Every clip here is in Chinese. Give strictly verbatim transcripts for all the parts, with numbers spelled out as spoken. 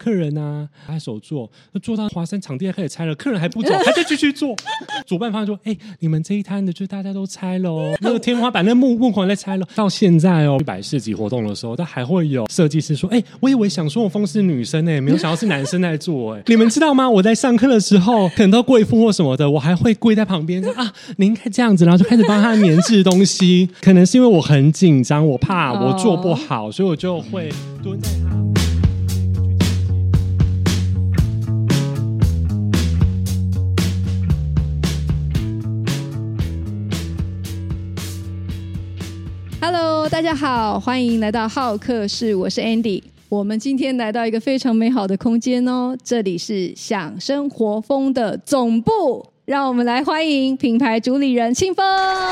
客人啊拍手做，做到华山场地开始拆了，客人还不走，还在继续做。主办方说：“哎、欸，你们这一摊的就大家都拆了哦，那个天花板那木木框在拆了。”到现在哦，摆市集活动的时候，他还会有设计师说：“哎、欸，我以为享受风是女生哎、欸，没有想到是男生在做哎、欸。”你们知道吗？我在上课的时候，可能到贵妇或什么的，我还会跪在旁边说：“啊，你应该这样子。”然后就开始帮他粘制东西。可能是因为我很紧张，我怕我做不好， oh. 所以我就会蹲在他。 Hello， 大家好，欢迎来到好客室，我是 Andy。我们今天来到一个非常美好的空间哦，这里是享生活风的总部，让我们来欢迎品牌主理人清风。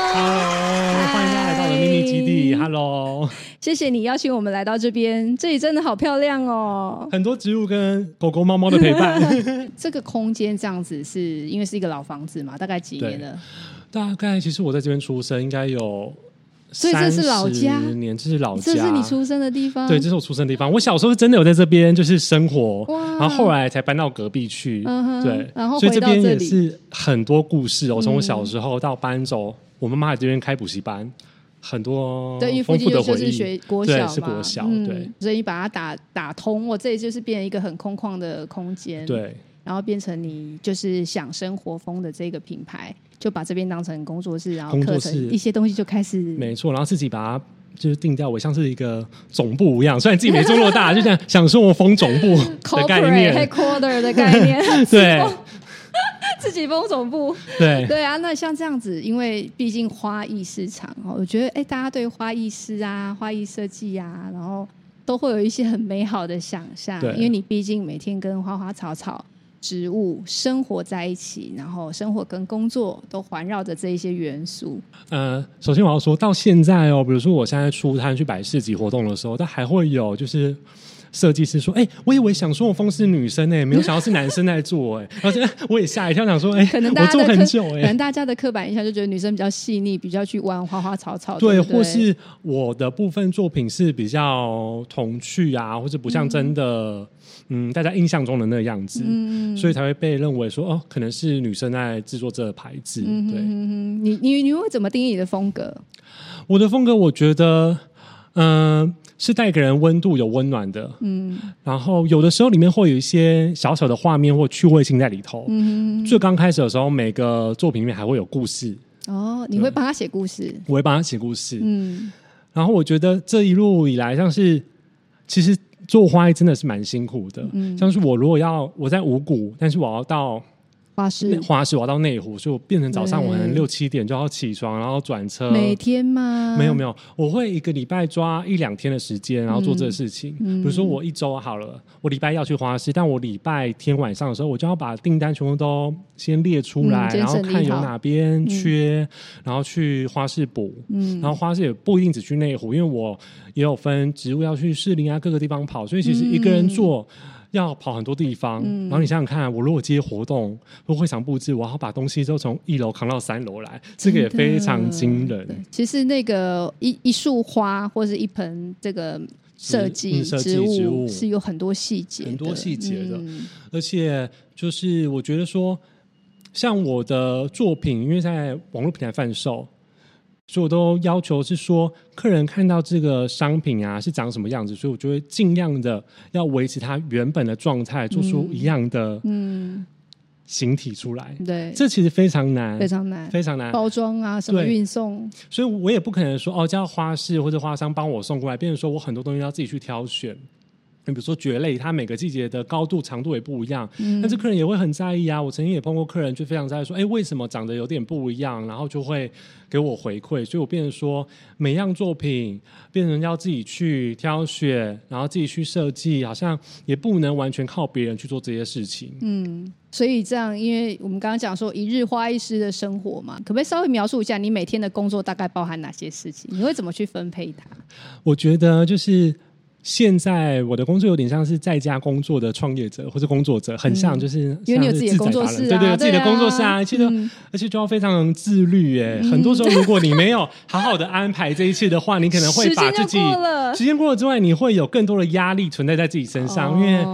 Hello， 欢迎大家来到我的秘密基地。Hello， 谢谢你邀请我们来到这边，这里真的好漂亮哦， 很多植物跟狗狗、猫猫的陪伴。 这个空间这样子是因为是一个老房子嘛？大概几年了？ 大概其实我在这边出生，应该有。 所以这是老家， 年这是老家， 这是你出生的地方。 对，这是我出生的地方。我小时候真的有在这边就是生活，然后后来才搬到隔壁去。嗯、对， 然后所以这边也是很多故事哦。从我小时候到搬走， 嗯、 我妈妈在这边开补习班，很多对，因为附近就是学国小嘛， 对，是国小， 嗯、 对， 所以你把它打打通，我这里就是变成一个很空旷的空间， 对， 然后变成你就是享生活风的这个品牌。就把这边当成工作室，然后课程一些东西就开始， 没错，然后自己把它就是定调为像是一个总部一样，虽然自己没做那么大，就这样享生活风总部的概念 ，corporate headquarter 的概念， 对， 自己封总部， 对对啊。那像这样子，因为毕竟花艺市场，我觉得哎，大家对花艺师啊、花艺设计啊，然后都会有一些很美好的想象，因为你毕竟每天跟花花草草。植物生活在一起，然后生活跟工作都环绕着这一些元素。 呃，首先我要说到现在哦，比如说我现在出摊去摆市集活动的时候，但还会有就是设计师说：“哎、欸，我以为享受风是女生哎、欸，没有想到是男生在做哎、欸。”然后我也吓一跳，想说：“哎、欸， 可能大家的我做很久哎、欸， 可能大家的刻板印象就觉得女生比较细腻，比较去玩花花草草， 对， 对不对？ 或是我的部分作品是比较童趣啊，或者不像真的。嗯”嗯，大家印象中的那个样子，嗯，所以才会被认为说哦，可能是女生在制作这个牌子。嗯、对， 嗯、你你你会怎么定义你的风格？ 我的风格，我觉得，嗯、呃，是带给人温度、有温暖的，嗯，然后有的时候里面会有一些小小的画面或趣味性在里头。嗯，最刚开始的时候，每个作品里面还会有故事。哦， 你会帮他写故事？ 我会帮他写故事。嗯，然后我觉得这一路以来，像是其实。做花艺真的是蛮辛苦的，嗯，像是我如果要我在五股，但是我要到花市， 花市我要到内湖，所以我变成早上我可能六七点就要起床，然后转车。 每天吗？ 没有没有，我会一个礼拜抓一两天的时间，然后做这个事情。嗯、比如说我一周好了，我礼拜要去花市，但我礼拜天晚上的时候，我就要把订单全部都先列出来，嗯、然后看有哪边缺，嗯、然后去花市补。嗯，然后花市也不一定只去内湖，因为我也有分植物要去士林啊各个地方跑，所以其实一个人做。嗯要跑很多地方，嗯、然后你想想看，我如果接活动或会场布置，我要把东西都从一楼扛到三楼来，这个也非常惊人。 其实那个一一束花或是一盆这个设计、嗯、植物, 植物是有很多细节， 很多细节的、嗯，而且就是我觉得说，像我的作品，因为在网络平台贩售。所以我都要求是说，客人看到这个商品啊是长什么样子，所以我就会尽量的要维持它原本的状态，做出一样的形体出来。嗯、对，这其实非常难， 非常难， 非常难。 包装啊，什么运送， 所以我也不可能说哦，叫花市或者花商帮我送过来，变成说我很多东西要自己去挑选。比如说蕨类，它每个季节的高度、长度也不一样，嗯、但是客人也会很在意啊。我曾经也碰过客人，就非常在意说，哎，为什么长得有点不一样？然后就会给我回馈，所以我变成说，每样作品变成要自己去挑选，然后自己去设计，好像也不能完全靠别人去做这些事情。嗯， 所以这样，因为我们刚刚讲说一日花艺师的生活嘛，可不可以稍微描述一下你每天的工作大概包含哪些事情？你会怎么去分配它？ 我觉得就是。现在我的工作有点像是在家工作的创业者或者工作者，很像就是、嗯、 因为你有自己的工作室、啊， 对对，有自己的工作室啊，而且都、嗯、而且就要非常自律耶、嗯。很多时候如果你没有好好的安排这一切的话，你可能会把自己时间过了， 时间过了之外，你会有更多的压力存在在自己身上，哦、因为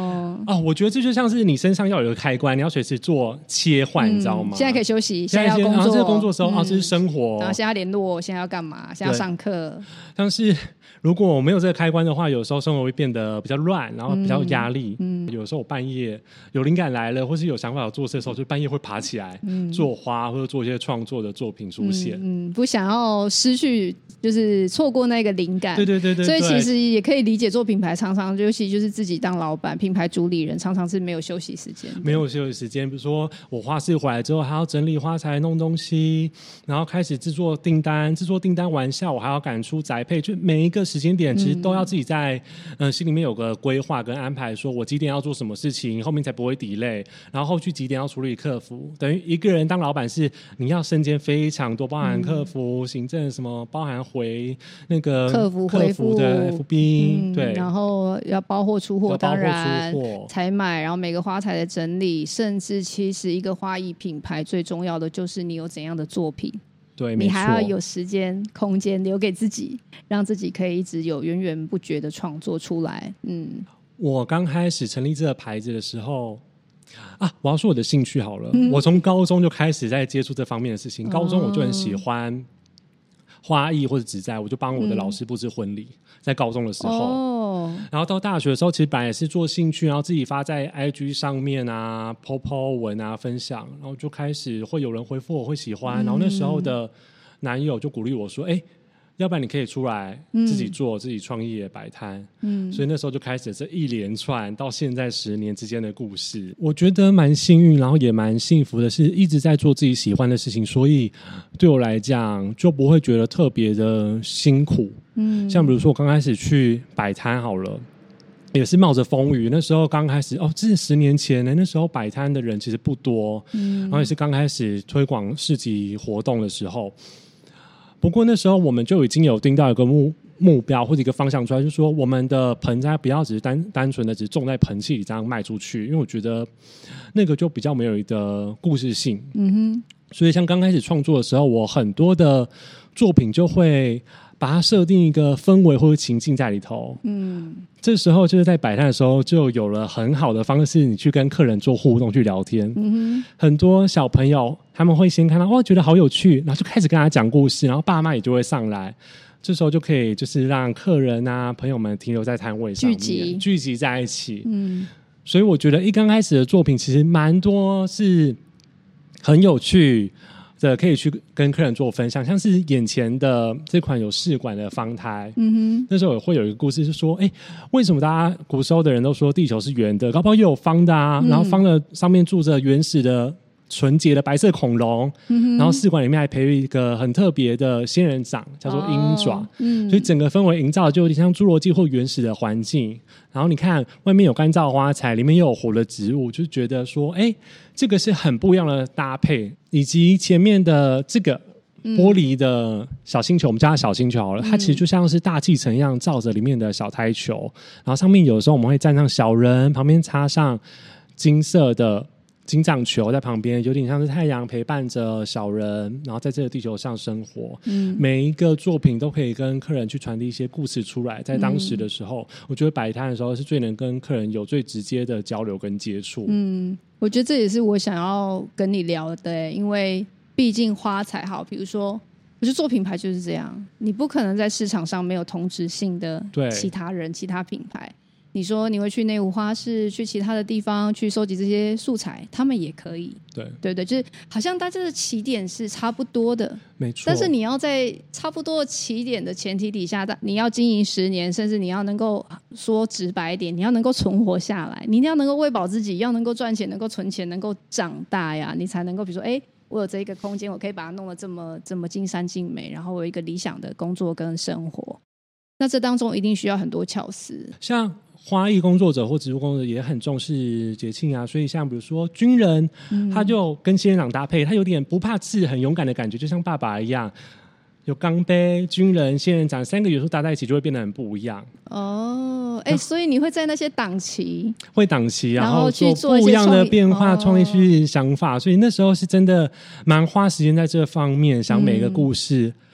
哦，我觉得这就像是你身上要有一个开关，你要随时做切换、嗯、你知道吗？ 现在可以休息，现在要工作， 然后这个工作的时候、嗯、哦，这是生活， 然后现在要联络，现在要干嘛？现在要上课。 像是如果我没有这个开关的话，有时候生活会变得比较乱，然后比较有压力。嗯，有时候我半夜有灵感来了，或是有想法有做事的时候，就半夜会爬起来、嗯、做花或者做一些创作的作品出现。 嗯，嗯不想要失去，就是错过那个灵感。 对对对 对, 对。所以其实也可以理解，做品牌常常尤其就是自己当老板、品牌主理人，常常是没有休息时间， 没有休息时间。比如说我花市回来之后，还要整理花材、弄东西，然后开始制作订单，制作订单完下，我还要赶出宅配，就每一个时间点其实都要自己在、嗯呃、心里面有个规划跟安排，说我几点要做什么事情，后面才不会 delay， 然后后续几点要处理客服。等于一个人当老板是你要身兼非常多，包含客服、嗯、行政什么，包含回那个客服回复的 F B、嗯、对， 然后要包货出货，当然采买，然后每个花材的整理，甚至其实一个花艺品牌最重要的就是你有怎样的作品。 对， 你还要有时间空间留给自己，让自己可以一直有源源不绝的创作出来。嗯， 我刚开始成立这个牌子的时候啊，我要说我的兴趣好了、嗯、我从高中就开始在接触这方面的事情。高中我就很喜欢花艺或者植栽，我就帮我的老师布置婚礼、嗯、在高中的时候、哦、然后到大学的时候其实本来也是做兴趣，然后自己发在 I G 上面啊 po po 文啊分享，然后就开始会有人回复我会喜欢、嗯、然后那时候的男友就鼓励我说，哎，要不然你可以出来自己做、嗯、自己创业摆摊。嗯，所以那时候就开始这一连串到现在十年之间的故事。我觉得蛮幸运，然后也蛮幸福的是一直在做自己喜欢的事情，所以对我来讲就不会觉得特别的辛苦。嗯，像比如说我刚开始去摆摊好了，也是冒着风雨，那时候刚开始哦，这是十年前呢，那时候摆摊的人其实不多，嗯，然后也是刚开始推广市集活动的时候。不过那时候我们就已经有定到一个目目标或者一个方向出来，就是说我们的盆栽不要只是 单, 单纯的只种在盆器里这样卖出去，因为我觉得那个就比较没有一个故事性。嗯哼，所以像刚开始创作的时候，我很多的作品就会把它设定一个氛围或者情境在里头。嗯，这时候就是在摆摊的时候就有了很好的方式，你去跟客人做互动去聊天。嗯哼，很多小朋友他们会先看到哇觉得好有趣，然后就开始跟他讲故事，然后爸妈也就会上来，这时候就可以就是让客人啊朋友们停留在摊位上面聚集聚集在一起。嗯，所以我觉得一刚开始的作品其实蛮多是很有趣的，可以去跟客人做分享，像是眼前的这款有试管的方胎。嗯哼，那时候也会有一个故事是说，哎，为什么大家古时候的人都说地球是圆的，搞不好又有方的啊、嗯、然后方的上面住着原始的纯洁的白色恐龙、嗯、然后试管里面还培育一个很特别的仙人掌叫做鹰爪、哦嗯、所以整个氛围营造就有点像侏罗纪或原始的环境。然后你看外面有干燥花材，里面又有活的植物，就觉得说哎，这个是很不一样的搭配。以及前面的这个玻璃的小星球、嗯、我们叫它小星球好了、嗯、它其实就像是大气层一样罩着里面的小胎球，然后上面有时候我们会站上小人，旁边插上金色的金藏球在旁边，有点像是太阳陪伴着小人，然后在这个地球上生活、嗯、每一个作品都可以跟客人去传递一些故事出来。在当时的时候、嗯、我觉得摆摊的时候是最能跟客人有最直接的交流跟接触。嗯， 我觉得这也是我想要跟你聊的，因为毕竟花材好，比如说我觉得做品牌就是这样，你不可能在市场上没有同质性的其他人其他品牌。你说你会去内湖花市，去其他的地方去收集这些素材，他们也可以。对对对，就是好像大家的起点是差不多的， 没错。 但是你要在差不多起点的前提底下，你要经营十年，甚至你要能够说直白一点，你要能够存活下来，你一定要能够喂饱自己，要能够赚钱，能够存钱，能够长大呀，你才能够比如说，哎，我有这一个空间，我可以把它弄得这么这么尽善尽美，然后我有一个理想的工作跟生活。那这当中一定需要很多巧思， 像花艺工作者或植物工作者也很重视节庆啊，所以像比如说军人、嗯、他就跟仙人掌搭配，他有点不怕刺很勇敢的感觉，就像爸爸一样，有钢杯、军人、仙人掌三个元素搭在一起就会变得很不一样。 哦，哎，所以你会在那些档期会档期然后做不一样的变化创意去想法、哦、所以那时候是真的蛮花时间在这方面想每个故事、嗯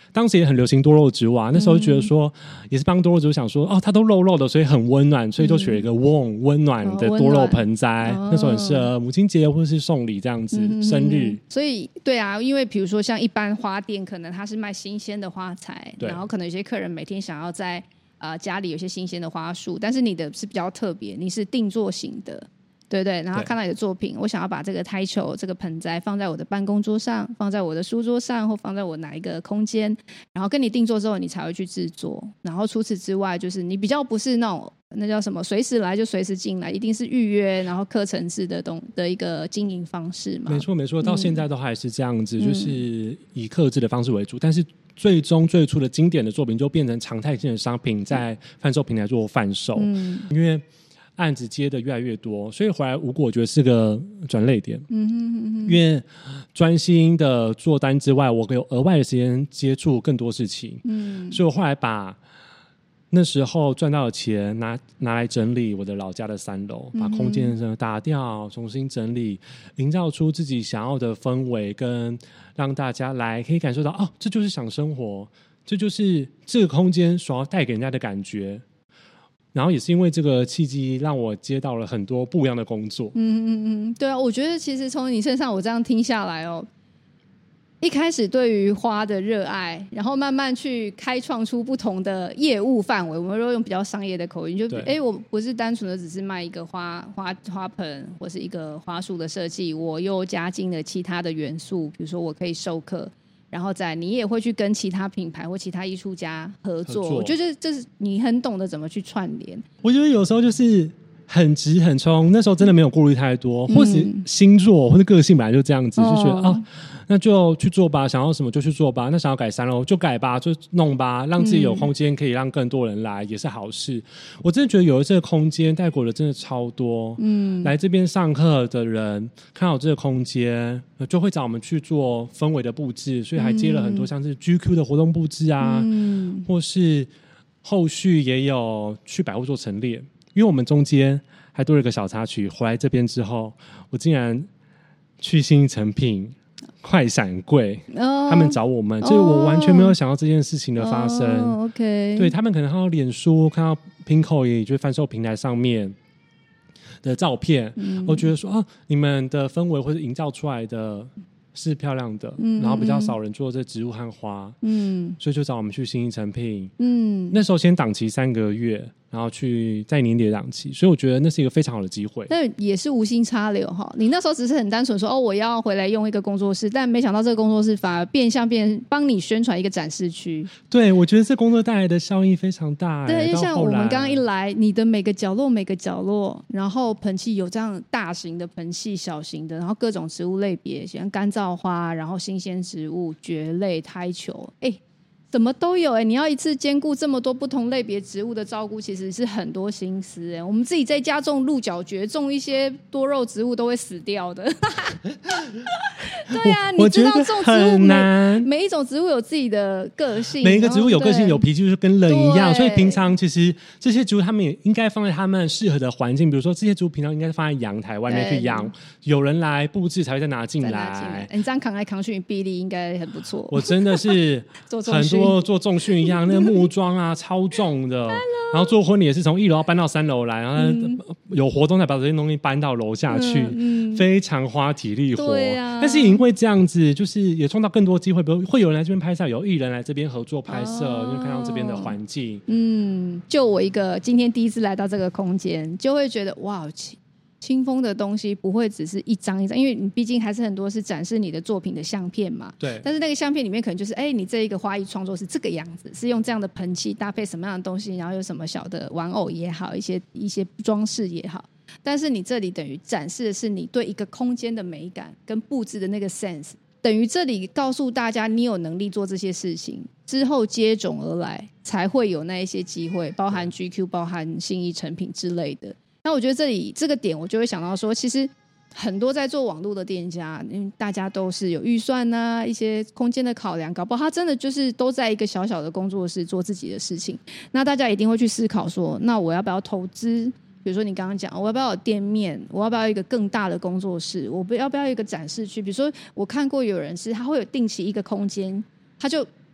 当时也很流行多肉植物啊，那时候觉得说、嗯、也是帮多肉植物想说哦，它都肉肉的所以很温暖，所以就取了一个 warm 温暖的多肉盆栽、哦、那时候很适合母亲节或是送礼这样子、嗯、生日。 所以对啊，因为比如说像一般花店可能它是卖新鲜的花材，然后可能有些客人每天想要在、呃、家里有些新鲜的花束，但是你的是比较特别，你是定做型的，对对，然后看到你的作品，我想要把这个胎球这个盆栽放在我的办公桌上，放在我的书桌上，或放在我哪一个空间，然后跟你定做之后你才会去制作。然后除此之外就是你比较不是那种那叫什么随时来就随时进来，一定是预约然后课程式的东的一个经营方式嘛。 没错没错，到现在都还是这样子、嗯、就是以客制的方式为主，但是最终最初的经典的作品就变成常态性的商品在贩售平台做贩售、嗯、因为案子接的越来越多，所以回来五股我觉得是个转捩点、嗯哼嗯哼，因为专心的做单之外，我有额外的时间接触更多事情、嗯、所以我后来把那时候赚到的钱 拿, 拿来整理我的老家的三楼，把空间打掉重新整理，营造出自己想要的氛围，跟让大家来可以感受到哦，这就是想生活，这就是这个空间所要带给人家的感觉。然后也是因为这个契机让我接到了很多不一样的工作。 嗯嗯嗯，对啊，我觉得其实从你身上我这样听下来哦，一开始对于花的热爱，然后慢慢去开创出不同的业务范围，我们如果用比较商业的口音，就哎，我不是单纯的只是卖一个花花花盆或是一个花束的设计，我又加进了其他的元素，比如说我可以授课，然后再你也会去跟其他品牌或其他艺术家合作，合作我觉得这是你很懂得怎么去串联。 我觉得有时候就是很直很冲，那时候真的没有顾虑太多、嗯、或是星座或者个性本来就这样子、哦、就觉得啊，那就去做吧，想要什么就去做吧，那想要改三楼就改吧，就弄吧，让自己有空间可以让更多人来、嗯、也是好事。我真的觉得有了这个空间带给我的真的超多，嗯，来这边上课的人看到这个空间就会找我们去做氛围的布置，所以还接了很多像是 G Q 的活动布置啊、嗯、或是后续也有去百货做陈列。因为我们中间还多了一个小插曲，回来这边之后我竟然去信义诚品快闪柜、oh, 他们找我们，所以我完全没有想到这件事情的发生、 oh, OK， 对，他们可能看到脸书看到 Pinko 也就是贩售平台上面的照片、嗯、我觉得说、啊、你们的氛围或者营造出来的是漂亮的、嗯、然后比较少人做这植物和花，嗯，所以就找我们去信义诚品，嗯，那时候先档期三个月，然后去在年底的档期，所以我觉得那是一个非常好的机会。 那也是无心插柳哈，你那时候只是很单纯说哦，我要回来用一个工作室，但没想到这个工作室反而变相变帮你宣传一个展示区。 对，我觉得这工作带来的效益非常大。 对，因为像我们刚刚一来，你的每个角落每个角落，然后盆器有这样大型的盆器、小型的，然后各种植物类别，像干燥花，然后新鲜植物、蕨类、胎球，哎。什么都有、欸、你要一次兼顾这么多不同类别植物的照顾，其实是很多心思、欸、我们自己在家种鹿角蕨，种一些多肉植物都会死掉的对啊，你知道种植物 每, 每一种植物有自己的个性， 每一个植物有个性有脾气，就是跟人一样，所以平常其实这些植物他们也应该放在他们适合的环境，比如说这些植物平常应该放在阳台外面去养，有人来布置才会再拿进 来, 来、 欸、你这样扛来扛去，你臂力应该很不错。 我真的是很多做重训一样，那个木桩啊超重的然后做婚礼也是从一楼搬到三楼来，然后有活动才把这些东西搬到楼下去、嗯嗯、非常花体力活、啊、但是也因为这样子就是也创造更多机会，比如会有人来这边拍摄，有艺人来这边合作拍摄、哦、就看到这边的环境。 嗯，就我一个今天第一次来到这个空间，就会觉得哇，清风的东西不会只是一张一张，因为你毕竟还是很多是展示你的作品的相片嘛。 对。 但是那个相片里面可能就是哎，你这一个花艺创作是这个样子，是用这样的盆器搭配什么样的东西，然后有什么小的玩偶也好，一些一些装饰也好，但是你这里等于展示的是你对一个空间的美感跟布置的那个 sense， 等于这里告诉大家你有能力做这些事情之后接踵而来才会有那一些机会，包含 G Q 包含信义诚品之类的。那我觉得这里这个点我就会想到说，其实很多在做网络的店家，因为大家都是有预算啊，一些空间的考量，搞不好他真的就是都在一个小小的工作室做自己的事情。那大家一定会去思考说，那我要不要投资，比如说你刚刚讲我要不要有店面，我要不要有一个更大的工作室，我要不要有一个展示区。比如说我看过有人是他会有定期一个空间，他就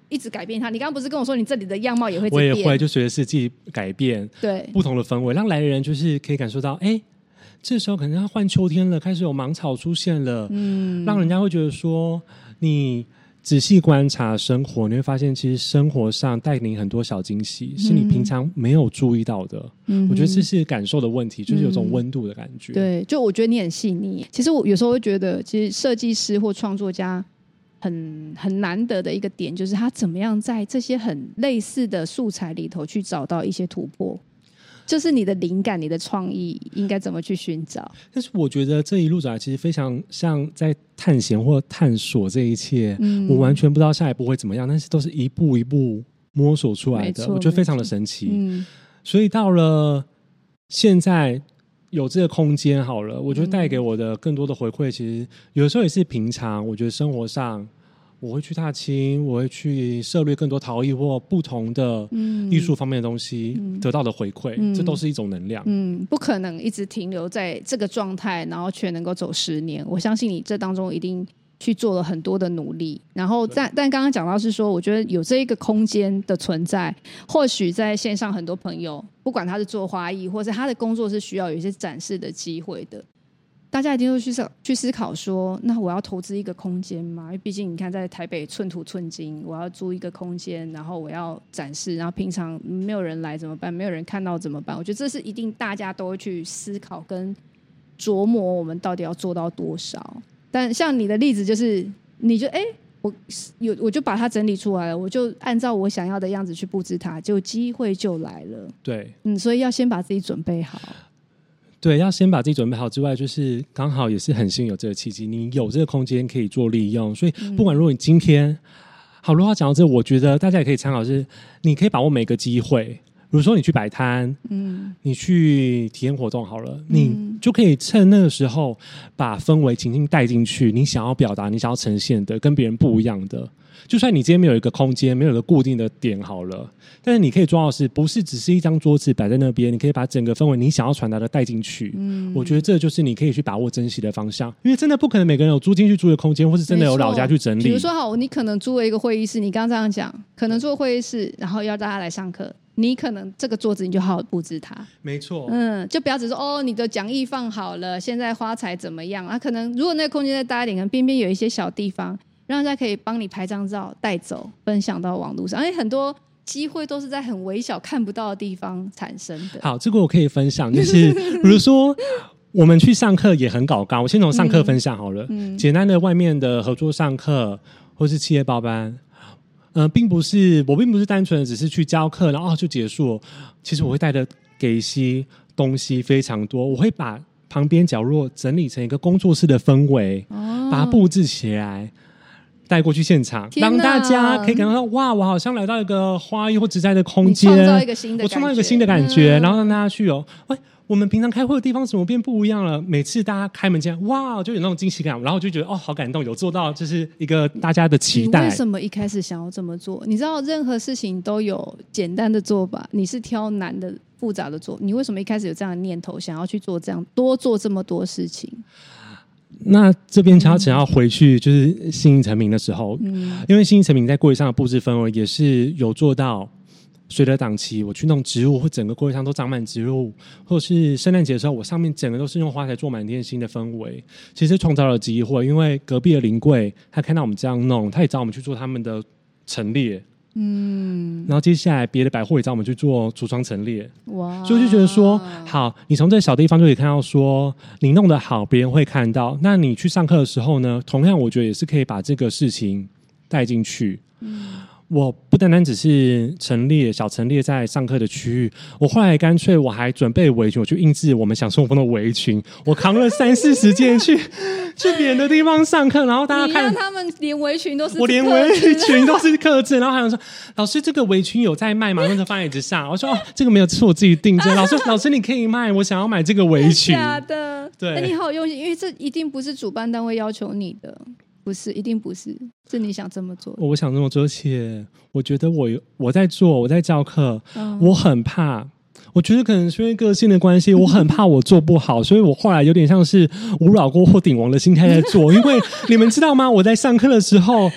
一直改变它。你刚刚不是跟我说你这里的样貌也会一直变？ 我也会，就随着四季改变， 对， 不同的氛围，让来的人就是可以感受到，哎，这时候可能要换秋天了，开始有芒草出现了，嗯，让人家会觉得说，你仔细观察生活，你会发现其实生活上带给你很多小惊喜，是你平常没有注意到的。嗯，我觉得这是感受的问题，就是有种温度的感觉。 嗯、对，就我觉得你很细腻。其实我有时候会觉得，其实设计师或创作家很很难得的一个点，就是他怎么样在这些很类似的素材里头去找到一些突破。就是你的灵感你的创意应该怎么去寻找。 但是我觉得这一路走来其实非常像在探险或探索这一切、嗯、我完全不知道下一步会怎么样，但是都是一步一步摸索出来的，我觉得非常的神奇、嗯、所以到了现在有这个空间好了，我觉得带给我的更多的回馈其实有的时候也是平常我觉得生活上我会去踏青，我会去涉猎更多陶艺或不同的艺术方面的东西、嗯、得到的回馈、嗯、这都是一种能量。 嗯，不可能一直停留在这个状态然后却能够走十年，我相信你这当中一定去做了很多的努力。然后但但刚刚讲到是说我觉得有这一个空间的存在，或许在线上很多朋友不管他是做花艺或者他的工作是需要有一些展示的机会的，大家一定会去去思考说，那我要投资一个空间吗？因为毕竟你看在台北寸土寸金，我要租一个空间，然后我要展示，然后平常没有人来怎么办？没有人看到怎么办？我觉得这是一定大家都会去思考跟琢磨我们到底要做到多少。但像你的例子就是你就哎，我有我就把它整理出来了，我就按照我想要的样子去布置它，就机会就来了。 对， 嗯，所以要先把自己准备好。 对，要先把自己准备好之外，就是刚好也是很幸运有这个契机，你有这个空间可以做利用。所以不管如果你今天、嗯、好，如果要讲到这，我觉得大家也可以参考是，你可以把握每个机会，比如说你去摆摊，嗯，你去体验活动好了、嗯、你就可以趁那个时候把氛围情境带进去，你想要表达你想要呈现的跟别人不一样的，就算你今天没有一个空间，没有一个固定的点好了，但是你可以做到的是不是只是一张桌子摆在那边，你可以把整个氛围你想要传达的带进去、嗯、我觉得这就是你可以去把握珍惜的方向，因为真的不可能每个人有租进去租的空间，或是真的有老家去整理。比如说好，你可能租了一个会议室，你刚刚这样讲可能租个会议室然后要大家来上课，你可能这个桌子你就好好布置它， 没错， 嗯，就不要只说哦，你的讲义放好了，现在花材怎么样啊？可能如果那个空间再大一点，可能边边有一些小地方，让大家可以帮你拍张照带走，分享到网络上，因为很多机会都是在很微小看不到的地方产生的。 好，这个我可以分享，就是比如说我们去上课也很搞纲，我先从上课分享好了、嗯嗯、简单的外面的合作上课或是企业包班，呃，并不是我并不是单纯的只是去教课然后、哦、就结束，其实我会带的给些东西非常多，我会把旁边角落整理成一个工作室的氛围、哦、把它布置起来带过去现场，让大家可以感到哇，我好像来到一个花艺或植栽的空间， 创造一个新的感觉， 我创造一个新的感觉、嗯、然后让大家去哦，喂，我们平常开会的地方怎么变不一样了？每次大家开门见哇，就有那种惊喜感，然后就觉得哦，好感动，有做到，就是一个大家的期待。 你为什么一开始想要这么做？你知道任何事情都有简单的做法，你是挑难的复杂的做，你为什么一开始有这样的念头，想要去做这样多做这么多事情？ 那这边想要回去就是信义成名的时候、嗯、因为信义成名在柜上的布置氛围也是有做到随着档期我去弄植物，或整个柜上都长满植物，或者是圣诞节的时候我上面整个都是用花材做满天星的氛围，其实创造了机会，因为隔壁的临柜他看到我们这样弄，他也找我们去做他们的陈列，嗯，然后接下来别的百货也找我们去做橱窗陈列，哇！所以就觉得说，好，你从这个小地方就可以看到说，你弄得好，别人会看到。那你去上课的时候呢，同样我觉得也是可以把这个事情带进去。嗯，我不单单只是陈列小陈列在上课的区域，我后来干脆我还准备围裙，我去印制我们享受风的围裙，我扛了三四十件去去别人的地方上课，然后大家看， 你让他们连围裙都是， 我连围裙都是客制，然后还有说老师这个围裙有在卖吗？然后放在椅子上，我说哦这个没有，是我自己订的。老师老师你可以卖，我想要买这个围裙。 假的？对，你好用心，因为这一定不是主办单位要求你的。不是，一定不是，是你想这么做。 我想这么做，而且我觉得我我在做，我在教课、嗯，我很怕。我觉得可能是因为个性的关系，我很怕我做不好，所以我后来有点像是无老锅或鼎王的心态在做。因为你们知道吗？我在上课的时候，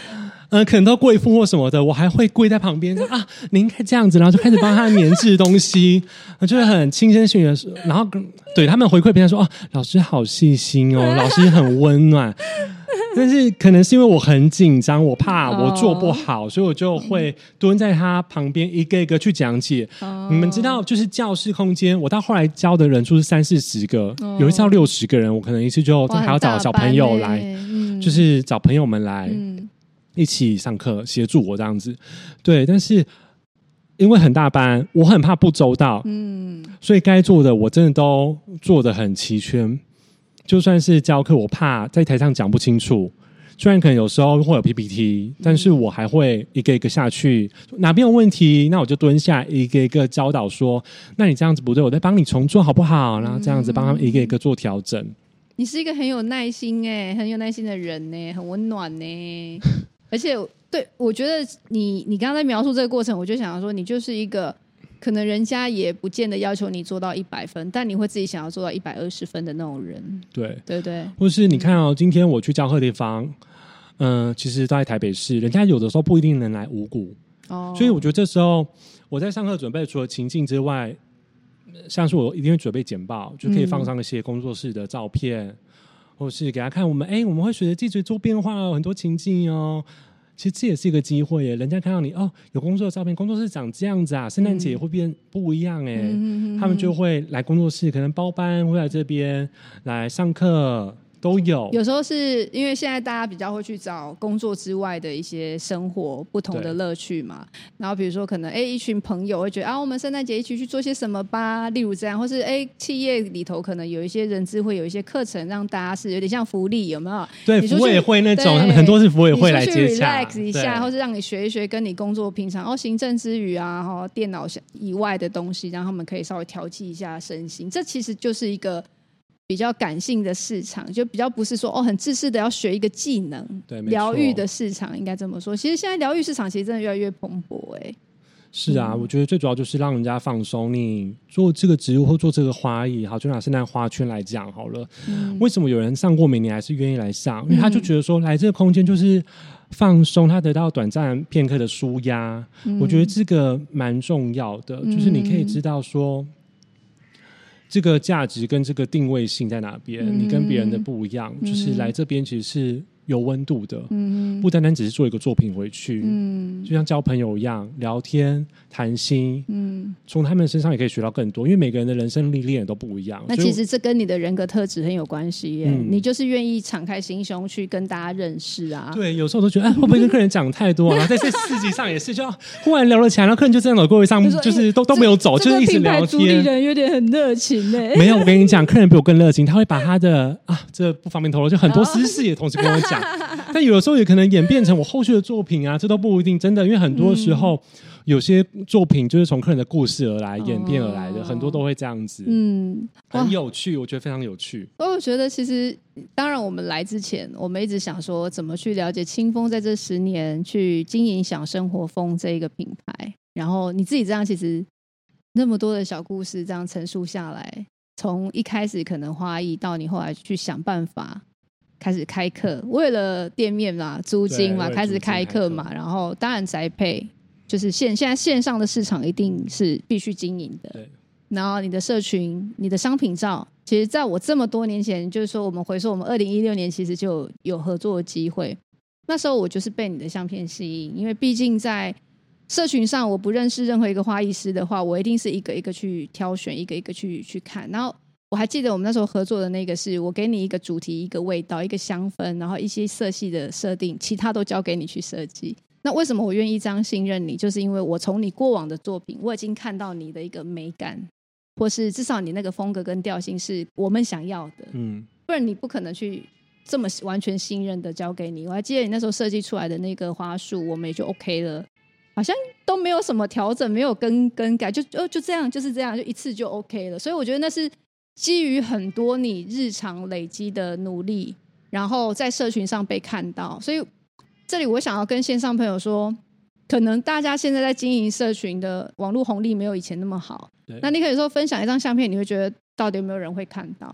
呃，可能都贵妇或什么的，我还会跪在旁边说啊，你应该这样子，然后就开始帮他粘制东西，就是很轻声细语的，然后对他们回馈别人说哦，老师好细心哦，老师很温暖。但是可能是因为我很紧张，我怕我做不好，哦、所以我就会蹲在他旁边一个一个去讲解。哦、你们知道，就是教室空间，我到后来教的人数是三四十个，哦、有一次到六十个人，我可能一次就还要找小朋友来，嗯、就是找朋友们来。嗯一起上课协助我这样子，对，但是因为很大班，我很怕不周到，嗯，所以该做的我真的都做得很齐全。就算是教课，我怕在台上讲不清楚，虽然可能有时候会有 P P T， 但是我还会一个一个下去，哪边有问题，那我就蹲下一个一个教导说，那你这样子不对，我再帮你重做好不好？然后这样子帮他们一个一个做调整。 你是一个很有耐心哎、欸，很有耐心的人呢、欸，很温暖呢、欸。而且对我觉得你你刚刚在描述这个过程，我就想要说你就是一个可能人家也不见得要求你做到一百分，但你会自己想要做到一百二十分的那种人。 对对对， 或是你看哦，嗯、今天我去教课的地方，嗯、呃，其实都在台北市，人家有的时候不一定能来五股哦，所以我觉得这时候我在上课准备，除了情境之外，像是我一定会准备简报，就可以放上一些工作室的照片。嗯或是给他看我们哎，我们会随着季节做变化哦，很多情境哦。其实这也是一个机会耶，人家看到你哦，有工作的照片，工作室长这样子啊，圣诞节也会变不一样哎、嗯，他们就会来工作室，可能包班会来这边来上课。都有， 有时候是因为现在大家比较会去找工作之外的一些生活不同的乐趣嘛，然后比如说可能哎一群朋友会觉得啊，我们圣诞节一起去做些什么吧，例如这样，或是哎企业里头可能有一些人资会有一些课程让大家是有点像福利，有没有？ 对，服委会那种，他们很多是服委会来接洽， relax 一下，或是让你学一学跟你工作平常哦行政之余啊，哦电脑以外的东西，让他们可以稍微调剂一下身心，这其实就是一个比较感性的市场，就比较不是说哦很自私的要学一个技能，对，疗愈的市场应该这么说。其实现在疗愈市场其实真的越来越蓬勃哎、欸。 是啊、嗯，我觉得最主要就是让人家放松。你做这个植物或做这个花艺，好，就拿圣诞花圈来讲好了、嗯。为什么有人上过每年还是愿意来上？因为他就觉得说，来这个空间就是放松，他得到短暂片刻的抒压、嗯。我觉得这个蛮重要的、嗯，就是你可以知道说。这个价值跟这个定位性在哪边、嗯、你跟别人的不一样、嗯、就是来这边其实是有温度的、嗯、不单单只是做一个作品回去、嗯、就像交朋友一样聊天谈心、嗯、从他们身上也可以学到更多，因为每个人的人生历练都不一样。 那其实这跟你的人格特质很有关系耶、嗯、你就是愿意敞开心胸去跟大家认识啊。 对，有时候我都觉得、哎、会不会跟客人讲太多啊？在这市集上也是，就忽然聊了起来，然后客人就这样走过一上，就是都都没有走，就是一直聊天。 这个品牌主理人有点很热情耶。 没有，我跟你讲，客人比我更热情，他会把他的啊，这不方便透露，就很多私事也同时跟我讲。但有的时候也可能演变成我后续的作品啊，这都不一定。真的，因为很多时候、嗯、有些作品就是从客人的故事而来、哦、演变而来的，很多都会这样子。嗯，很有趣，我觉得非常有趣。 我觉得其实，当然我们来之前，我们一直想说怎么去了解清风在这十年去经营享生活风这一个品牌。然后你自己这样，其实那么多的小故事这样陈述下来，从一开始可能花艺到你後來去想辦法開始開課，為了店面嘛租金嘛開始開課嘛，然後當然宅配就是現現在線上的市場一定是必須經營的，然後你的社群你的商品照，其實在我這麼多年前，就是說我們回溯我們二零一六年其實就有合作的機會，那時候我就是被你的相片吸引，因為畢竟在社群上我不認識任何一個花藝師的話，我一定是一個一個去挑選，一個一個去去看。然後我還記得我們那時候合作的那個是我給你一個主題，一個味道，一個香氛，然後一些色系的設定，其他都交給你去設計。那為什麼我願意這樣信任你，就是因為我從你過往的作品我已經看到你的一個美感，或是至少你那個風格跟調性是我們想要的，嗯，不然你不可能去這麼完全信任的交給你。我還記得你那時候設計出來的那個花束我們也就 OK 了，好像都沒有什麼調整，沒有更更改，就就就這樣，就是這樣，就一次就 OK 了。所以我覺得那是基於很多你日常累積的努力，然後在社群上被看到。所以這裡我想要跟線上朋友說，可能大家現在在經營社群的網絡紅利沒有以前那麼好，那你可以說分享一張相片，你會覺得到底有沒有人會看到？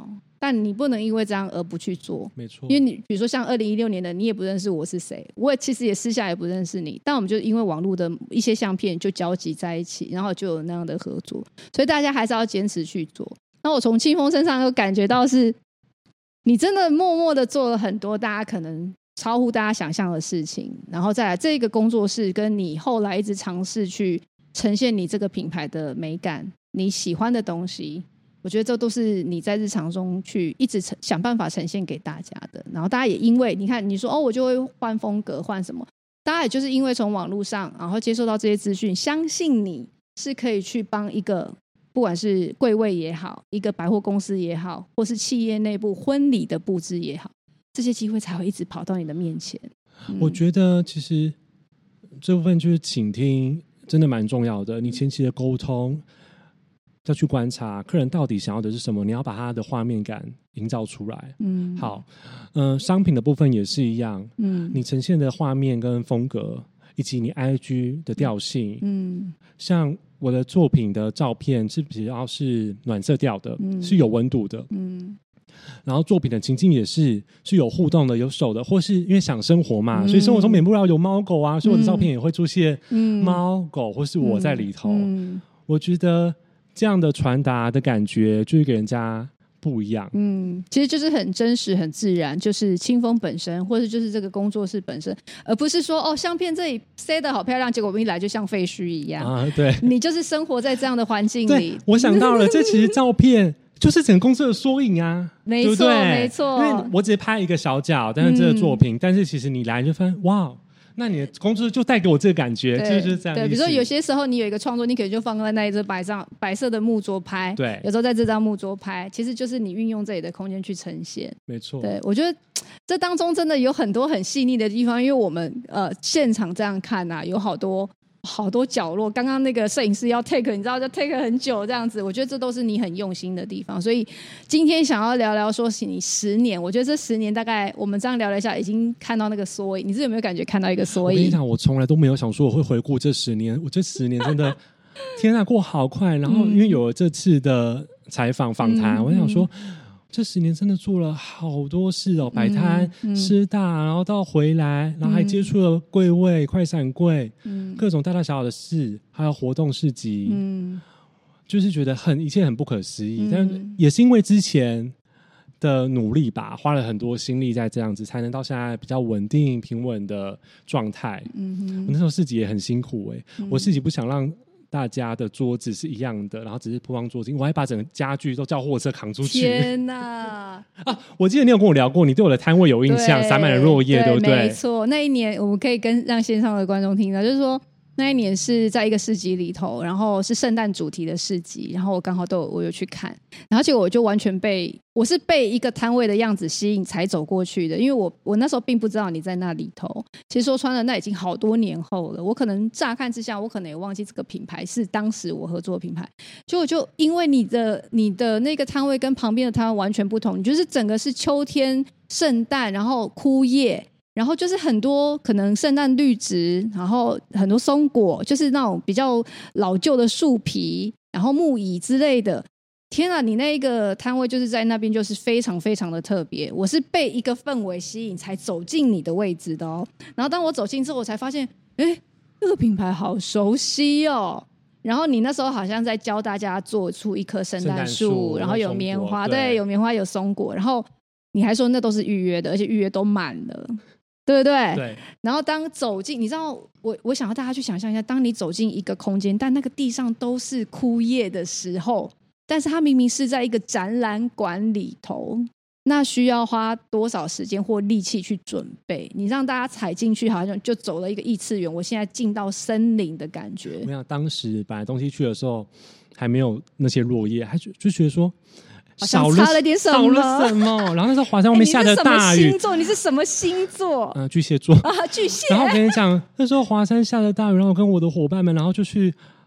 但你不能因为这样而不去做， 没错。 因为你比如说像二零一六年的，你也不认识我是谁，我也其实也私下也不认识你，但我们就因为网络的一些相片就交集在一起，然后就有那样的合作，所以大家还是要坚持去做。那我从清风身上有感觉到是你真的默默的做了很多大家可能超乎大家想象的事情，然后再来这个工作室跟你后来一直尝试去呈现你这个品牌的美感，你喜欢的东西，我觉得这都是你在日常中去一直想办法呈现给大家的。然后大家也因为你看你说哦我就会换风格换什么，大家也就是因为从网络上然后接受到这些资讯，相信你是可以去帮一个不管是柜位也好，一个百货公司也好，或是企业内部婚礼的布置也好，这些机会才会一直跑到你的面前。嗯、 我觉得其实这部分就是倾听真的蛮重要的，你前期的沟通要去观察客人到底想要的是什么，你要把他的画面感营造出来。嗯，好，呃，商品的部分也是一样，嗯，你呈现的画面跟风格，以及你 I G 的调性，嗯，像我的作品的照片是比较是暖色调的，嗯、是有温度的，嗯。然后作品的情境也是是有互动的有手的，或是因为想生活嘛、嗯、所以生活中免不了有猫狗啊，所以我的照片也会出现猫狗或是我在里头、嗯嗯、我觉得这样的传达的感觉就是给人家不一样。 嗯，其实就是很真实很自然，就是清风本身或者就是这个工作室本身，而不是说哦相片这里塞得好漂亮，结果我们一来就像废墟一样啊。对， 你就是生活在这样的环境里。 我想到了这其实照片就是整个公司的缩影啊， 没错， 对不对？ 没错。 因为我只是拍一个小角，但是这个作品、嗯，但是其实你来就发现，哇，那你的公司就带给我这个感觉，就是这样。 对，比如说有些时候你有一个创作，你可能就放在那一只白上白色的木桌拍， 对， 有时候在这张木桌拍，其实就是你运用这里的空间去呈现。 没错， 对，我觉得这当中真的有很多很细腻的地方，因为我们呃现场这样看啊，有好多。好多角落，刚刚那个摄影师要 take 你知道就 take 很久这样子，我觉得这都是你很用心的地方。所以今天想要聊聊说你十年，我觉得这十年大概我们这样聊了一下已经看到那个缩影，你是有没有感觉看到一个缩影？ 我跟你讲，我从来都没有想说我会回顾这十年，我这十年真的天啊过好快。然后因为有了这次的采访访谈、嗯、我想说这十年真的做了好多事哦，摆摊、嗯、师大，然后到回来，然后还接触了柜位、快闪柜、嗯，各种大大小小的事，还有活动市集，嗯，就是觉得很一切很不可思议、嗯、但也是因为之前的努力吧，花了很多心力在这样子，才能到现在比较稳定平稳的状态。嗯，我那时候市集也很辛苦哎、欸嗯，我市集不想让大家的桌子是一样的，然后只是铺放桌巾，我还把整个家具都叫货车扛出去。 天哪！ 啊，我记得你有跟我聊过，你对我的摊位有印象，洒满了落叶， 对, 对不对？ 没错，那一年我们可以跟让线上的观众听到，就是说那一年是在一个市集里头，然后是圣诞主题的市集，然后我刚好都有我有去看，然后结果我就完全被我是被一个摊位的样子吸引才走过去的，因为我我那时候并不知道你在那里头。其实说穿了，那已经好多年后了，我可能乍看之下，我可能也忘记这个品牌是当时我合作的品牌。结果就因为你的你的那个摊位跟旁边的摊位完全不同，你就是整个是秋天圣诞，然后枯叶。然后就是很多可能圣诞绿植，然后很多松果，就是那种比较老旧的树皮，然后木椅之类的。天啊，你那一个摊位就是在那边就是非常非常的特别，我是被一个氛围吸引才走进你的位置的哦。然后当我走进之后我才发现，哎，这个品牌好熟悉哦。然后你那时候好像在教大家做出一棵圣诞树，然后有棉花， 对, 对，有棉花有松果，然后你还说那都是预约的，而且预约都满了，对不对？ 对。 然后当走进，你知道我我想要大家去想象一下，当你走进一个空间，但那个地上都是枯叶的时候，但是它明明是在一个展览馆里头，那需要花多少时间或力气去准备？你让大家踩进去，好像就走了一个异次元，我现在进到森林的感觉。 我想当时本来东西去的时候还没有那些落叶，还就就觉得说少了差了点什么， 少了什么？然后那时候华山外面下着大雨， 欸、你是什么星座？你是什么星座？ 嗯、呃，巨蟹座啊，巨蟹。 然后我跟你讲，那时候华山下着大雨，然后我跟我的伙伴们，然后就去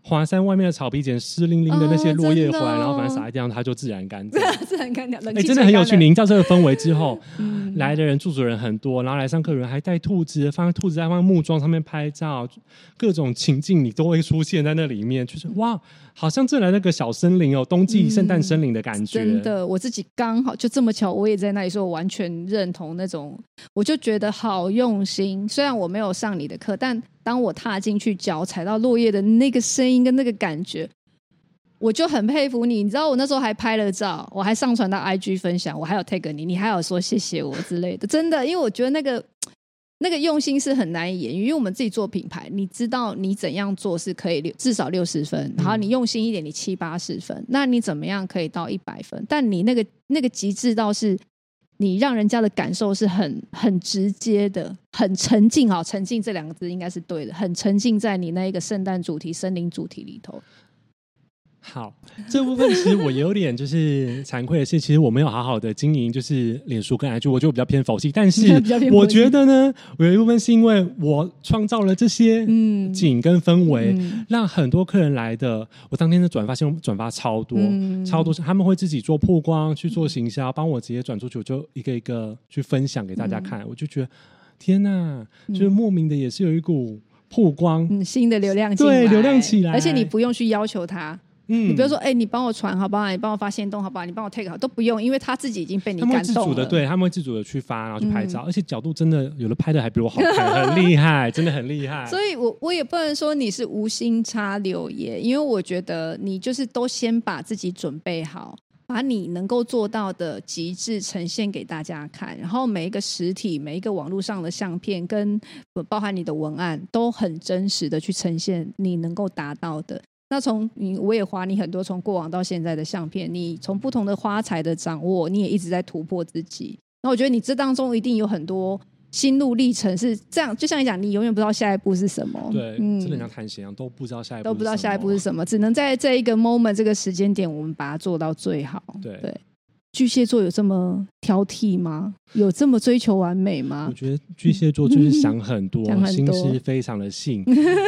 华山外面的草皮捡湿淋淋的那些落叶回来、 哦、 然后反正撒在地上它就自然干燥自然干掉、 欸、真的很有趣。你营造这个氛围之后、嗯、来的人住主人很多，然后来上课的人还带兔子，放兔子在放木桩上面拍照，各种情境你都会出现在那里面，就是哇，好像这来那个小森林哦，冬季圣诞森林的感觉、 嗯、真的。我自己刚好就这么巧我也在那里，说我完全认同那种，我就觉得好用心。虽然我没有上你的课，但当我踏进去脚踩到落叶的那个声音跟那个感觉，我就很佩服你。你知道我那时候还拍了照，我还上传到 I G 分享，我还有 tag 你，你还有说谢谢我之类的。真的，因为我觉得那个那个用心是很难以言喻，因为我们自己做品牌，你知道你怎样做是可以至少六十分，然后你用心一点你七八十分，那你怎么样可以到一百分？但你那个那个极致到是你让人家的感受是很很直接的，很沉浸。好，沉浸这两个字应该是对的，很沉浸在你那一个圣诞主题森林主题里头。 好，这部分其实我有点就是惭愧的是，其实我没有好好的经营就是脸书跟 I G， 我觉得我比较偏佛系，但是我觉得呢，我有一部分是因为我创造了这些景跟氛围、嗯、让很多客人来的，我当天的转发现转发超多、嗯、超多，他们会自己做曝光去做行销，帮我直接转出去，我就一个一个去分享给大家看、嗯、我就觉得天哪，就是莫名的也是有一股曝光、嗯、 新的流量进来， 对，流量起来， 而且你不用去要求他，嗯、你比如说哎、欸，你帮我传好不好，你帮我发限动好不好，你帮我 take 好，都不用，因为他自己已经被你感动了，他们会自主的， 对，他们会自主的去发然后去拍照、嗯、而且角度真的有的拍的还比我好看很厉害，真的很厉害。 所以我我也不能说你是无心插柳叶，因为我觉得你就是都先把自己准备好，把你能够做到的极致呈现给大家看，然后每一个实体每一个网络上的相片跟包含你的文案都很真实的去呈现你能够达到的。那从你我也花你很多从过往到现在的相片，你从不同的花材的掌握，你也一直在突破自己。那我觉得你这当中一定有很多心路历程是这样，就像你讲你永远不知道下一步是什么， 对、嗯、真的像探险一样，都不知道下一步都不知道下一步是什么，只能在这一个 moment 这个时间点我们把它做到最好。 对, 对巨蟹座有这么挑剔吗？有这么追求完美吗？ 我觉得巨蟹座就是想很多、嗯、心思非常的细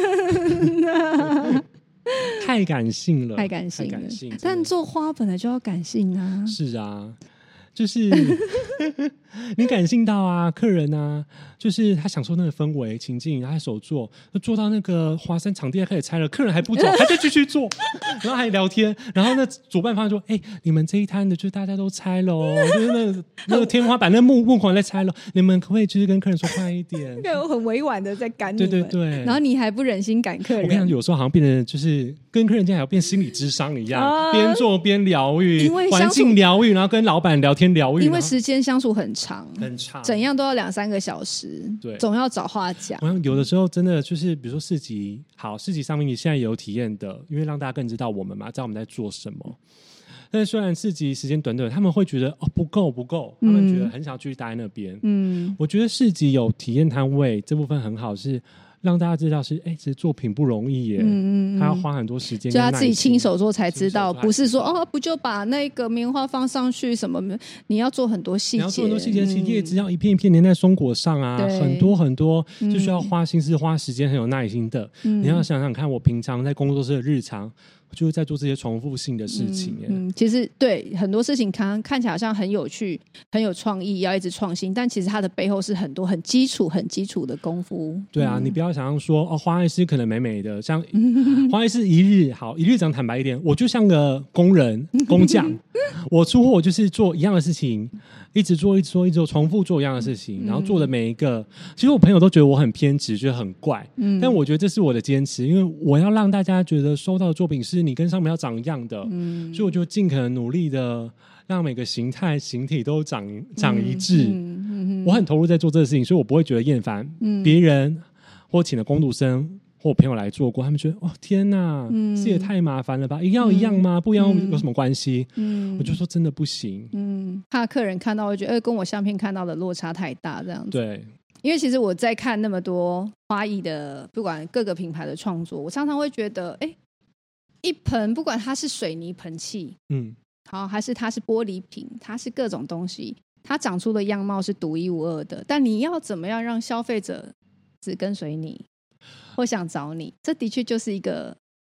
太感性了， 太感性了， 太感性。 但做花本来就要感性啊。 是啊，就是你感性到啊，客人啊，就是他享受那个氛围情境，然后他手做，做到那个华山场地还开始拆了，客人还不走，还在继续做，然后还聊天，然后那主办方说：“哎、欸，你们这一摊的，就是大家都拆了哦，就是那个那个天花板、那木木框在拆了，你们可不可以就是跟客人说快一点？” 对，我很委婉的在赶你们， 对对对， 然后你还不忍心赶客人。 我跟你讲，有时候好像变成就是跟客人这样，还要变心理諮商一样，边、啊、做边疗愈，环境疗愈，然后跟老板聊天疗愈， 因为时间相处很长， 很长。 怎样都要两三个小时，对，总要找话讲。 有的时候真的就是，比如说市集，好，市集上面你现在有体验的，因为让大家更知道我们嘛，知道我们在做什么。但是虽然市集时间短短，他们会觉得哦不够不够，他们觉得很想继续待在那边。嗯，我觉得市集有体验摊位这部分很好，是让大家知道是哎，其实作品不容易耶，嗯嗯，他要花很多时间， 就他自己亲手做才知道，不是说哦不就把那个棉花放上去什么，你要做很多细节， 你要做很多细节，其实叶子要一片一片粘在松果上啊，很多很多，就需要花心思、花时间、很有耐心的。嗯、你要想想看，我平常在工作室的日常。就是在做这些重复性的事情、 嗯嗯、其实对很多事情看看起来好像很有趣很有创意要一直创新，但其实它的背后是很多很基础很基础的功夫。 对啊、嗯、你不要想象说哦，花艺师可能美美的，像花艺师一日好一日讲坦白一点，我就像个工人工匠我出货就是做一样的事情，一直做一直做一直做重复做一样的事情、嗯、然后做的每一个，其实我朋友都觉得我很偏执，觉得很怪、嗯、但我觉得这是我的坚持，因为我要让大家觉得收到的作品是你跟上面要长一样的、嗯、所以我就尽可能努力的让每个形态形体都长长一致、嗯嗯嗯、我很投入在做这个事情，所以我不会觉得厌烦、嗯、别人或请了工读生或我朋友来做过，他们觉得哦天哪、嗯、这也太麻烦了吧，一样一样吗、嗯、不一样有什么关系、嗯、我就说真的不行， 嗯，怕客人看到会觉得、欸、跟我相片看到的落差太大这样子。 对， 因为其实我在看那么多花艺的不管各个品牌的创作，我常常会觉得哎、欸，一盆不管它是水泥盆器，嗯，好，还是它是玻璃瓶，它是各种东西，它长出的样貌是独一无二的，但你要怎么样让消费者只跟随你或想找你，这的确就是一个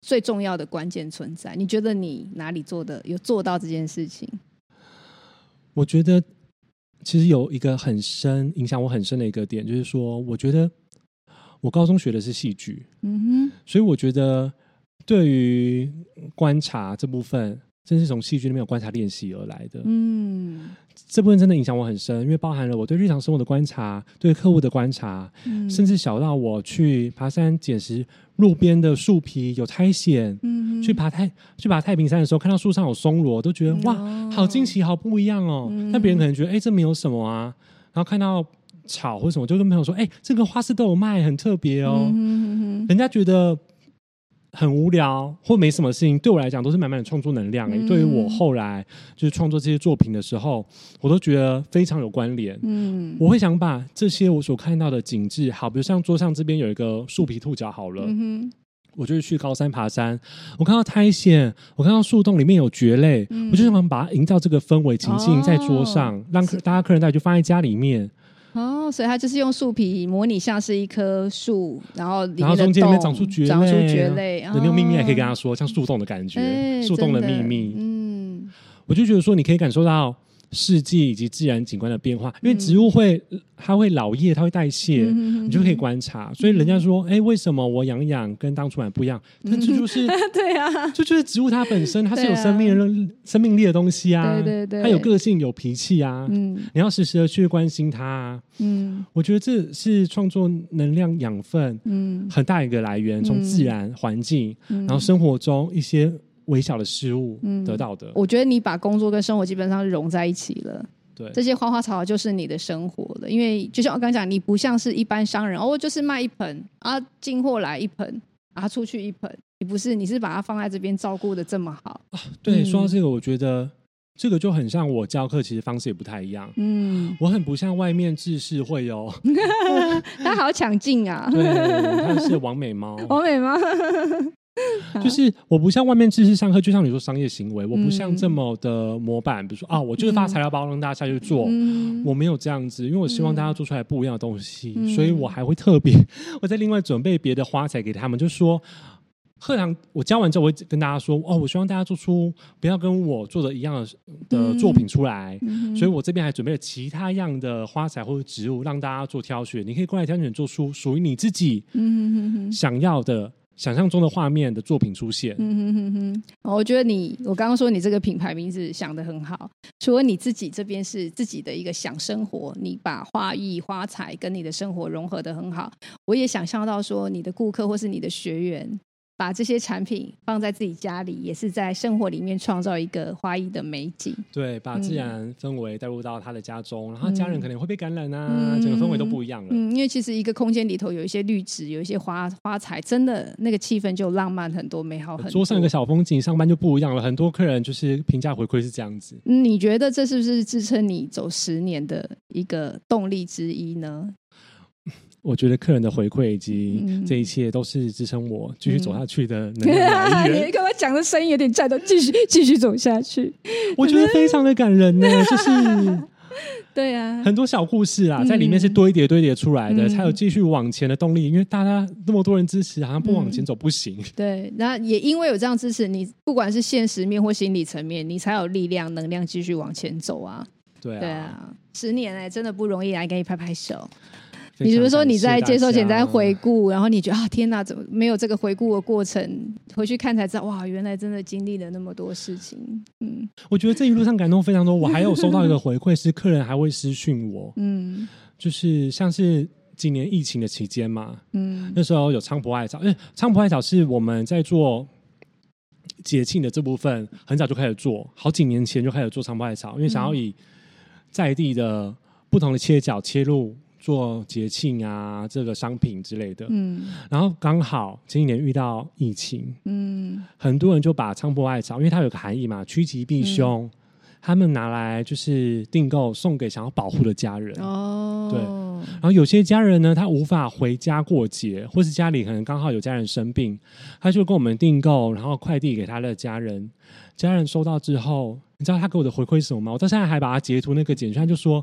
最重要的关键存在？你觉得你哪里做的有做到这件事情？ 我觉得其实有一个很深影响我很深的一个点，就是说我觉得我高中学的是戏剧，嗯哼，所以我觉得对于观察这部分真是从戏剧那边有观察练习而来的，嗯，这部分真的影响我很深，因为包含了我对日常生活的观察，对客户的观察，嗯，甚至小到我去爬山捡拾路边的树皮有苔藓，嗯，去爬太去爬太平山的时候，看到树上有松萝，都觉得、嗯、哇，好惊奇，好不一样哦。那、嗯、别人可能觉得，哎，这没有什么啊。然后看到草或什么，就跟朋友说，哎，这个花市都有卖，很特别哦。嗯哼哼，人家觉得很无聊或没什么事情，对我来讲都是满满的创作能量、嗯、对于我后来就是创作这些作品的时候，我都觉得非常有关联。嗯，我会想把这些我所看到的景致，好，比如像桌上这边有一个树皮兔脚好了，嗯哼，我就是去高山爬山，我看到苔藓，我看到树洞里面有蕨类、嗯、我就想把它营造这个氛围情境在桌上、哦、让大家客人带就放在家里面。 哦，所以它就是用树皮模拟像是一棵树，然后里面的然后中间里面长出蕨类， 长出蕨类， 你用秘密也可以跟他说，像树洞的感觉，欸、树洞的秘密。嗯，我就觉得说，你可以感受到世纪以及自然景观的变化，因为植物会、嗯、它会老叶，它会代谢、嗯、你就可以观察。所以人家说，哎、欸，为什么我养养跟当初买不一样？那、嗯、这就是对啊， 这就是植物它本身它是有生命的、啊、生命力的东西啊， 对对对， 它有个性有脾气啊，嗯，你要时时的去关心它啊。嗯，我觉得这是创作能量养分，嗯，很大一个来源，从自然环境、嗯，然后生活中一些微小的事物得到的、嗯、 我觉得你把工作跟生活基本上融在一起了。 对， 这些花花草草就是你的生活了。因为就像我刚刚讲，你不像是一般商人，哦，就是卖一盆啊，进货来一盆啊，出去一盆，你不是，你是把它放在这边照顾的这么好、啊、 对、嗯、说到这个，我觉得这个就很像我教课，其实方式也不太一样。嗯，我很不像外面制式会有他好抢镜啊。 对，他是王美猫王美猫就是我不像外面知识上课，就像你说商业行为，我不像这么的模板，比如说啊，我就是发材料包让大家下去做、嗯、我没有这样子，因为我希望大家做出来不一样的东西、嗯、所以我还会特别我在另外准备别的花材给他们，就说课堂我教完之后，我会跟大家说哦，我希望大家做出不要跟我做的一样 的, 的作品出来、嗯、所以我这边还准备了其他样的花材或者植物让大家做挑选，你可以过来挑选，做出属于你自己想要的想象中的画面的作品出现。嗯哼哼哼，我觉得你，我刚刚说你这个品牌名字想得很好，除了你自己这边是自己的一个想生活，你把花艺花材跟你的生活融合得很好，我也想象到说你的顾客或是你的学员把这些产品放在自己家里，也是在生活里面创造一个花艺的美景。 对，把自然氛围带入到他的家中、嗯、然后家人可能会被感染啊、嗯、整个氛围都不一样了。 嗯，因为其实一个空间里头有一些绿植，有一些花花材，真的那个气氛就浪漫很多，美好很多。 桌上一个小风景，上班就不一样了。很多客人就是评价回馈是这样子。 你觉得这是不是支撑你走十年的一个动力之一呢？ 我觉得客人的回馈以及这一切都是支撑我继续走下去的能量来源。 你刚刚讲的声音有点颤抖，继续继续走下去， 我觉得非常的感人呢。就是对啊， 很多小故事啊，在里面是堆叠堆叠出来的、嗯、才有继续往前的动力。因为大家那么多人支持，好像不往前走不行、嗯、 对，那也因为有这样支持，你不管是现实面或心理层面，你才有力量能量继续往前走啊。 对啊， 对啊，十年哎、欸，真的不容易，来给你拍拍手。你比如说你在接受前在回顾，然后你觉得啊天哪，怎么没有这个回顾的过程，回去看才知道哇，原来真的经历了那么多事情。嗯， 我觉得这一路上感动非常多。我还有收到一个回馈是客人还会私讯我，嗯，就是像是今年疫情的期间嘛，嗯，那时候有菖蒲艾草，因为菖蒲艾草是我们在做节庆的这部分很早就开始做，好几年前就开始做菖蒲艾草，因为想要以在地的不同的切角切入做节庆啊，这个商品之类的，嗯，然后刚好前几年遇到疫情，嗯，很多人就把菖蒲艾草，因为它有个含义嘛，趋吉避凶、嗯，他们拿来就是订购送给想要保护的家人，哦，对，然后有些家人呢，他无法回家过节，或是家里可能刚好有家人生病，他就跟我们订购，然后快递给他的家人，家人收到之后，你知道他给我的回馈是什么吗？我到现在还把他截图那个简讯，他就说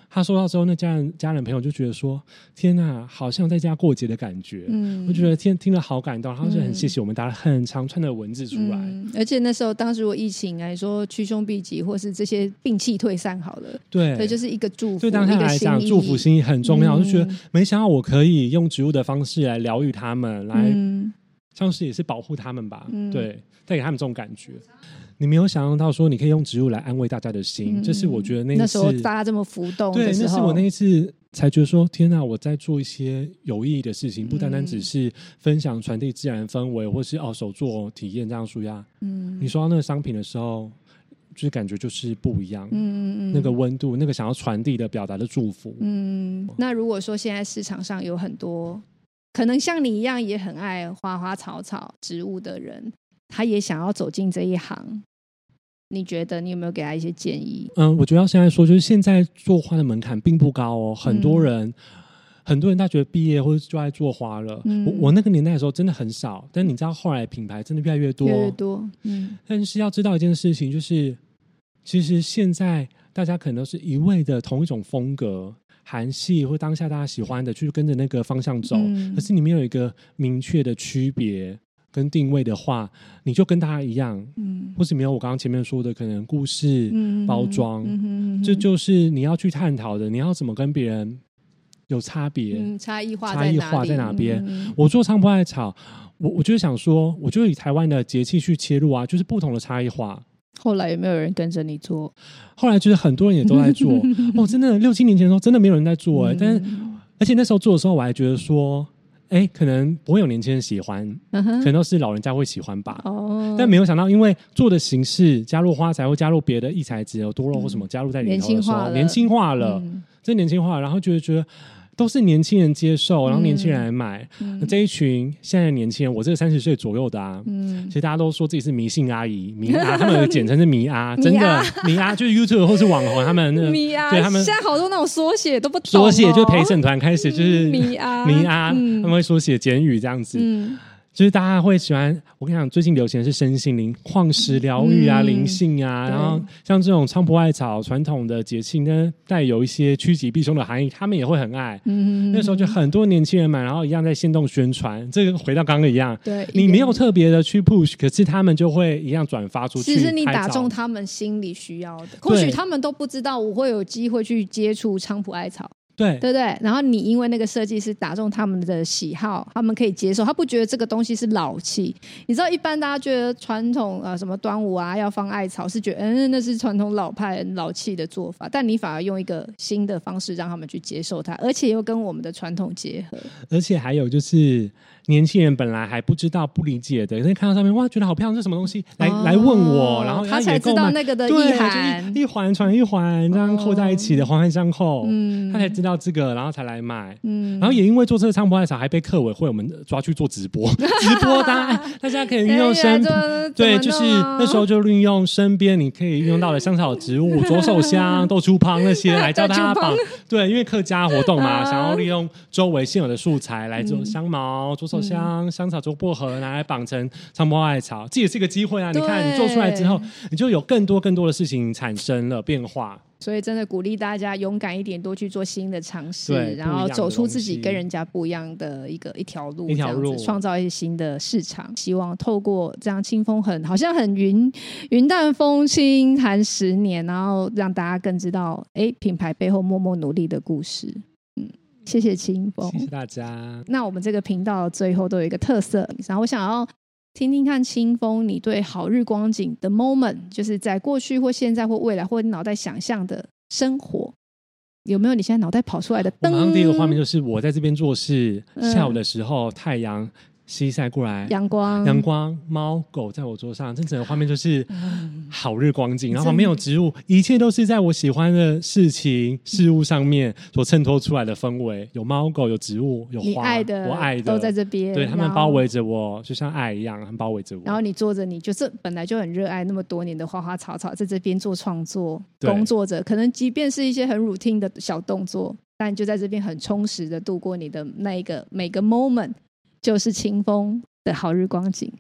他收到之后，那家人家人朋友就觉得说天哪，好像在家过节的感觉。嗯，我觉得听听了好感动，然后就很谢谢我们打了很长串的文字出来。 嗯，而且那时候当时我疫情来说趋凶避吉，或是这些病气退散好了， 对， 所以就是一个祝福， 对当下来讲祝福心意很重要。嗯，我就觉得没想到我可以用植物的方式来疗愈他们，来、嗯、像是也是保护他们吧。嗯，对，带给他们这种感觉。你没有想象到说你可以用植物来安慰大家的心，嗯，这是我觉得那一次那时候大家这么浮动的时候， 对，那是我那一次才觉得说天哪，我在做一些有意义的事情，不单单只是分享传递自然氛围，或是哦手作体验这样舒压。嗯，你说到那个商品的时候，就是感觉就是不一样。嗯嗯，那个温度，那个想要传递的表达的祝福。嗯， 那如果说现在市场上有很多可能像你一样也很爱花花草草植物的人，他也想要走进这一行，你觉得你有没有给他一些建议？ 嗯，我觉得要现在说，就是现在做花的门槛并不高哦，很多人、嗯、很多人他觉得毕业或者就爱做花了。嗯、我, 我那个年代的时候真的很少，但你知道后来品牌真的越来越多， 越来越多。嗯， 但是要知道一件事情，就是其实现在大家可能都是一味的同一种风格。韩系或当下大家喜欢的，去跟着那个方向走、嗯，可是你没有一个明确的区别跟定位的话，你就跟大家一样，嗯，或是没有我刚刚前面说的可能故事、嗯、包装、嗯，这就是你要去探讨的，你要怎么跟别人有差别、 嗯、差异化差异化在哪边、嗯？我做菖蒲艾草，我我就想说，我就以台湾的节气去切入啊，就是不同的差异化。 后来有没有人跟着你做？ 后来就是很多人也都在做哦，真的六七年前的时候真的没有人在做哎、欸嗯，但是而且那时候做的时候我还觉得说哎，可能不会有年轻人喜欢、嗯、可能都是老人家会喜欢吧、哦、但没有想到因为做的形式加入花材或加入别的异材质有多肉或什么加入在里头的时候、嗯、年轻化了，真、嗯、年轻化了，然后觉得觉得都是年轻人接受，然后年轻人来买、嗯、那这一群现在的年轻人，我这个三十岁左右的啊、嗯，其实大家都说自己是迷信阿姨迷阿，他们有简称是迷阿真的迷阿就是 YouTube 或是网红他们那个迷阿， 对他们现在好多那种缩写都不懂、哦、 缩写就是陪审团开始就是迷阿迷阿、嗯、他们会缩写简语这样子、嗯，就是大家会喜欢，我跟你讲，最近流行的是身心灵、矿石疗愈啊、嗯、灵性啊，然后像这种菖蒲艾草传统的节庆呢，带有一些趋吉避凶的含义，他们也会很爱。嗯，那时候就很多年轻人买，然后一样在限动宣传。这个回到刚刚一样， 对， 你没有特别的去 push， 可是他们就会一样转发出去。 其实你打中他们心里需要的，或许他们都不知道我会有机会去接触菖蒲艾草。 对对不对？然后你因为那个设计师打中他们的喜好，他们可以接受，他不觉得这个东西是老气。你知道一般大家觉得传统呃什么端午啊要放艾草是觉得嗯那是传统老派老气的做法，但你反而用一个新的方式让他们去接受它，而且又跟我们的传统结合。 而且还有就是年轻人本来还不知道不理解的，但看到上面哇觉得好漂亮，这是什么东西来、哦、来问我，然后他才知道那个的意涵， 一环传一环这样扣在一起的，环环相扣，嗯，他才知道这个，然后才来买，嗯，然后也因为做这个菖蒲艾草还被客委会我们抓去做直播，直播大家大家可以运用身对，就是那时候就运用身边你可以运用到的香草植物，左手香、豆珠帮那些来教大家绑，对，因为客家活动嘛，想要利用周围现有的素材来做香茅、左手香、嗯、香草、竹薄荷拿来绑成菖蒲艾草，这也是一个机会啊！你看你做出来之后，你就有更多更多的事情产生了变化。 所以真的鼓励大家勇敢一点，多去做新的尝试，然后走出自己跟人家不一样的一个一条路， 一条路， 创造一些新的市场。希望透过这样清风很好像很云云淡风轻谈十年，然后让大家更知道哎品牌背后默默努力的故事。嗯，谢谢清风， 谢谢大家。 那我们这个频道最后都有一个特色，然后我想要听听看清风你对好日光景的 moment， 就是在过去或现在或未来或你脑袋想象的生活，有没有你现在脑袋跑出来的灯？ 我马上第一个画面就是我在这边做事、嗯、下午的时候太阳西晒过来， 阳光阳光猫狗在我桌上，这整个画面就是好日光景、嗯、然后旁边有植物，一切都是在我喜欢的事情事物上面所衬托出来的氛围，有猫狗有植物有花， 你爱的我爱的都在这边， 对，他们包围着我，就像爱一样很包围着我。 然后你坐着，你就是本来就很热爱那么多年的花花草草，在这边做创作工作着，可能即便是一些很 routine 的小动作，但你就在这边很充实的度过你的那一个每个 moment，就是清风的好日光景。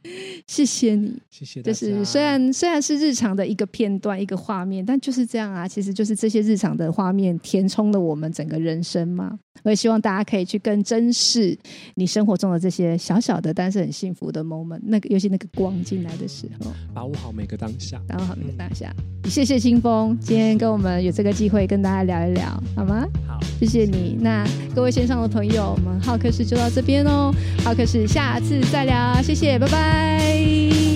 谢谢你， 谢谢大家。 就是虽然虽然是日常的一个片段一个画面，但就是这样啊，其实就是这些日常的画面填充了我们整个人生嘛。我也希望大家可以去更珍视你生活中的这些小小的但是很幸福的 moment， 那个尤其那个光进来的时候， 把握好每个当下， 把握好每个当下。嗯、谢谢清风今天跟我们有这个机会跟大家聊一聊，好吗？ 好， 谢谢你。那各位线上的朋友，我们浩克室就到这边哦，浩克室下次再聊，谢谢，拜拜。